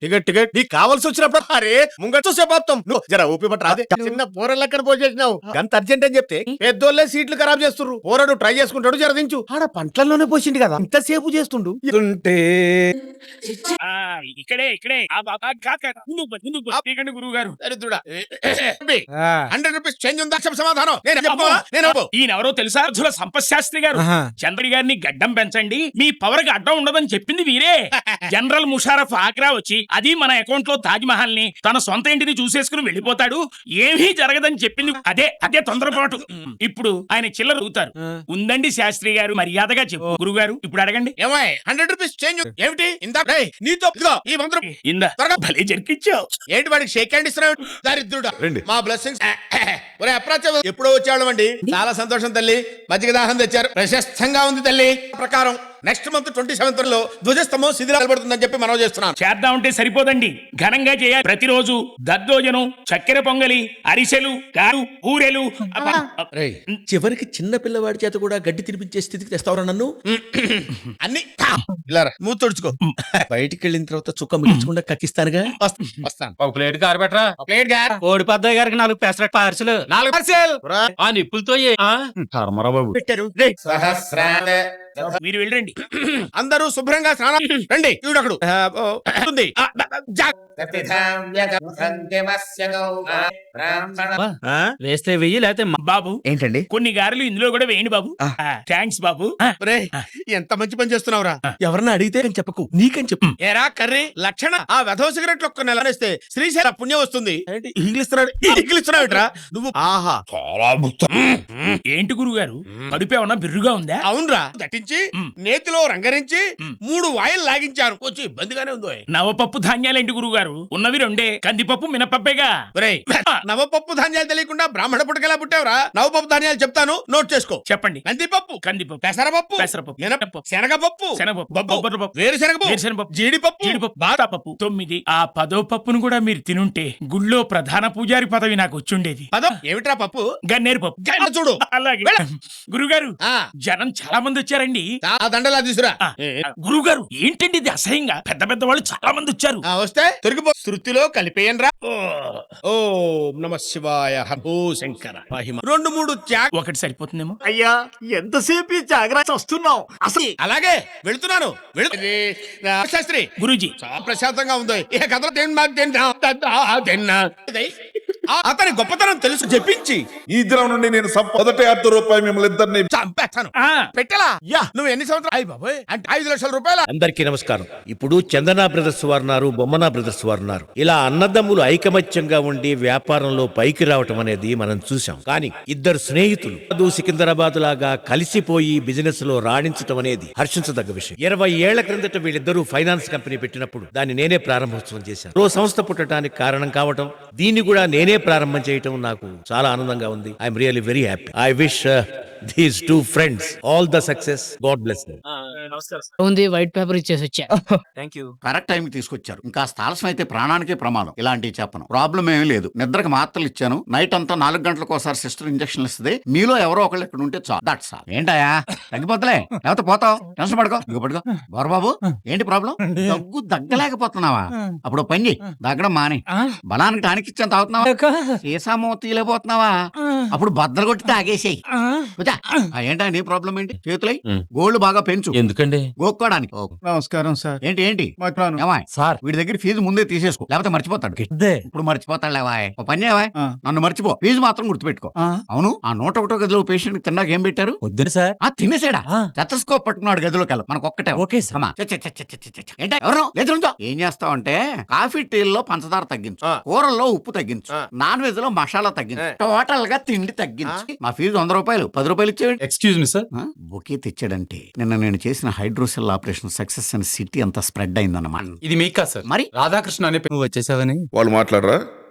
Ticket ticket నీకు కావాల్సి వచ్చినప్పుడు అరే ముంగట సేపాప్తాం నువ్వు జర ఊపి పట్టు రాదే చిన్న పోరలు ఎక్కడ పోసేసినావు గంత అర్జెంట్ అని చెప్తే పెద్దోళ్ళే సీట్లు ఖరాబ్ చేస్తుర్రు పోరడు ట్రై చేసుకుంటాడు జరదించు ఆడ పంటల్లోనే పోసిండు కదా ఇంతసేపు చేస్తుండు ఉంటే ఇక్కడే ఇక్కడే గురువు గారు దరిద్రుడా 100 రూపీస్ చేంజ్ ఉందా సమాధానం నేను ఈయనెవరో తెలుసా సంపత్ శాస్త్రి గారు చంద్రుడి గారిని గడ్డం పెంచండి మీ పవర్ కి అడ్డం ఉండదని చెప్పింది వీరే. జనరల్ ముషారఫ్ ఆగ్రా వచ్చి అది మన అకౌంట్ లో తాజ్ మహల్ ని తన సొంత ఇంటిని చూసేసుకుని వెళ్ళిపోతాడు, ఏమీ జరగదని చెప్పింది అదే అదే తొందరపాటు. ఇప్పుడు ఆయన చిల్లర అడుగుతారు. ఉందండి శాస్త్రి గారు, మర్యాదగా చెప్పు. గురువు గారు ఇప్పుడు అడగండి. 100 రూపీస్ చేంజ్ ఏమిటి ఇందా నీతో ఈ మంత్రం ఇందా భలే జరికిచ్చావు. ఏంటి వాడికి షేక్ హ్యాండ్ ఇస్తున్నావు దరిద్రుడా. మా బ్లెస్సింగ్స్ ఎప్పుడో వచ్చేవాళ్ళం అండి. చాలా సంతోషం తల్లి, మజ్జిగ దాహం తెచ్చారు, ప్రశస్తంగా ఉంది తల్లి. ప్రకారం నెక్స్ట్ మంత్ 27th లో ధ్వజస్తంభం శిథిలాపడుతుందని చెప్పి మనం చేస్తున్నాం. చేద్దామంటే సరిపోదండి, ఘనంగా చేయాలి. ప్రతిరోజు దద్దోజనం, చక్కెర పొంగలి, అరిసెలు, గారు, ఊరెలు. చివరికి చిన్న పిల్లవాడి చేత కూడా గడ్డి తినిపించే స్థితికి తెస్తావరా నన్ను? అన్ని ఇలా మూత తుడుచుకో. బయటికి వెళ్ళిన తర్వాత చుక్క మిగించకుండా కక్కిస్తానుగా. వస్తాను. ఒక ప్లేట్ గారు పెట్టరా. ప్లేట్ గారు కోడి పెద్దయ్య గారికి 4 పెసరట్ పార్సల్. 4 పార్సెల్ ఆ నిప్పులతో బాబు పెట్టారు. మీరు వెళ్ళండి. అందరూ శుభ్రంగా స్నానం రండి. ఈవిడొకడు వేస్తే వెయ్యి లేకపోతే బాబు ఏంటండి కొన్ని గారెలు ఇందులో కూడా వేయండి బాబు. థ్యాంక్స్ బాబు. ఎంత మంచి పని చేస్తున్నావురా. ఎవరన్నా అడిగితే అని చెప్పకు, నీకని చెప్పు. ఏరా కర్రీ లక్షణ ఆ వెధవ సిగరెట్లు ఒక్క నెలనేస్తే శ్రీశైల పుణ్యం వస్తుంది. ఇస్తున్నాడు నువ్వు. ఆహా ఏంటి గురువు గారు కడుపు ఏమన్నా బిర్రుగా ఉందా? అవునరా, దట్టించి నేతిలో రంగరించి 3 వాయిల్ లాగించాను. కొంచెం ఇబ్బందిగానే ఉందో. నవపప్పు ధాన్యాలేంటి గురువు గారు? ఉన్నవి 2 కందిపప్పు మినపప్పేగా. నవపప్పు ధాన్యాలు తెలియకుండా బ్రాహ్మణ పుట్టకెలా పుట్టావురా? నవపప్పు ధాన్యాలు చెప్తాను, నోట్ చేసుకో. చెప్పండి. కందిపప్పు, పెసరపప్పు, మినపప్పు, శనగపప్పు, శనగపప్పు, వేరుశనగపప్పు, జీడిపప్పు, బాదాపప్పు. 9 ఆ 10వ పప్పును కూడా మీరు తినుంటే గుళ్ళో ప్రధాన పూజారి పదవి నాకు వచ్చుండేది. ఏమిట్రా పప్పు? గన్నేరు పప్పు. చూడు. అలాగే గురుగారు, జనం చాలా మంది వచ్చారండి. దండలా తీసురా. గురుగారు ఏంటండి ఇది అసహ్యంగా? పెద్ద పెద్ద వాళ్ళు చాలా మంది వచ్చారు. వస్తే తొరిగిపో. శృతిలో కలిపేయనరా. ఓం నమ శివాయ, ఓ శంకర మహిమ. 2-3 ఒకటి సరిపోతుందేమో. అయ్యా ఎంతసేపు జాగ్రత్త వస్తున్నావు అసలు. అలాగే వెళుతున్నాను. శాస్త్రి గురూజీ చాలా ప్రశాంతంగా ఉందో. ఏ కథలో అతని గొప్పతనం తెలుసు చెప్పించి ఈ దినం నుండి నేను మొదటి ₹10 మిమ్మల్ని ఇద్దరిని చంపేస్తాను. పెట్టలా నువ్వు ఎన్ని సంవత్సరాలు? అయ్యి బాబోయ్, అంటే 5 లక్షల రూపాయలు. అందరికీ నమస్కారం. ఇప్పుడు చందనా బ్రదర్స్ వారున్నారు, బొమ్మనా బ్రదర్స్ వారున్నారు. ఇలా అన్నదమ్ములు ఐకమత్యంగా ఉండి వ్యాపారంలో పైకి రావటం అనేది మనం చూసాం. కానీ ఇద్దరు స్నేహితులు సికింద్రాబాద్ లాగా కలిసిపోయి బిజినెస్ లో రాణించటం అనేది హర్షించదగ్గ విషయం. 20 ఏళ్ల క్రిందట వీళ్ళిద్దరూ ఫైనాన్స్ కంపెనీ పెట్టినప్పుడు దాన్ని నేనే ప్రారంభోత్సవం చేశాను. ఓ సంస్థ పుట్టడానికి కారణం కావటం, దీన్ని కూడా నేనే ప్రారంభం చేయటం నాకు చాలా ఆనందంగా ఉంది. I'm really very happy. I wish these 2 friends all the success. God bless them. ఉంది వైట్ పేపర్ ఇచ్చేసి వచ్చా. థాంక్యూ. కరెక్ట్ టైం కి తీసుకొచ్చారు. ఇంకా ఆలస్యం అయితే ప్రాణానికే ప్రమాదం. ఇలాంటివి చెప్పను. ప్రాబ్లం ఏమీ లేదు. నిద్రకు మాత్రలు ఇచ్చాను. నైట్ అంతా 4 గంటలకు ఒకసారి సిస్టర్ ఇంజక్షన్ ఇస్తుంది. మీలో ఎవరో ఒకళ్ళు ఇక్కడ ఉంటే చాలు. That's all. ఏంటయా తగ్గిపోతలే, లేకపోతే పోతావు. టెన్షన్ పడుకో. పడుకో బాబు. ఏంటి ప్రాబ్లం? దగ్గలేకపోతున్నావా? అప్పుడు పని చెయ్యి, దగ్గడం మాని. బలానికి టానిక్ ఇచ్చాను తాగుతున్నావా? సీసామో తీయలేకపోతున్నావా? అప్పుడు బద్దలు కొట్టి తాగేసేయి. ఏంటా నీ ప్రాబ్లం ఏంటి? చేతులై గోల్డ్ బాగా పెంచు. ఎందుకండి? గోక్కోడానికి. నమస్కారం సార్. ఏంటి ఏంటి సార్ వీడి దగ్గర ఫీజు ముందే తీసేసుకో, లేకపోతే మర్చిపోతాడు. ఇప్పుడు మర్చిపోతాడు లేవా? పని చేయవా, నన్ను మర్చిపో, ఫీజు మాత్రం గుర్తుపెట్టుకో. అవును, ఆ 101 గదిలో పేషెంట్ తిన్నాక ఏం పెట్టారు? వద్దు సార్. తినేసాడా? చెత్తస్కోప్ పట్టుకున్నాడు గదిలోకి వెళ్ళి. మనకు ఒక్కటే. Okay sir. ఏంటో ఎవరు లేదు. ఏం చేస్తావంటే కాఫీ టీల్లో పంచదార తగ్గించు, కూరల్లో ఉప్పు తగ్గించు, నాన్ వెజ్ లో మసాలా తగ్గించు, టోటల్ గా తిండి తగ్గించు. మా ఫీజు ₹100, ₹10 ఇచ్చేయండి. Excuse me sir. బొకే తెచ్చాడంటే నిన్న నేను చేసిన హైడ్రోసెల్ ఆపరేషన్ సక్సెస్ అని సిటీ అంతా స్ప్రెడ్ అయిందన్నమాట. ఇది మీకు కాదు సార్, మరి రాధాకృష్ణ అనే నువ్వు వచ్చేసావని వాళ్ళు మాట్లాడరా?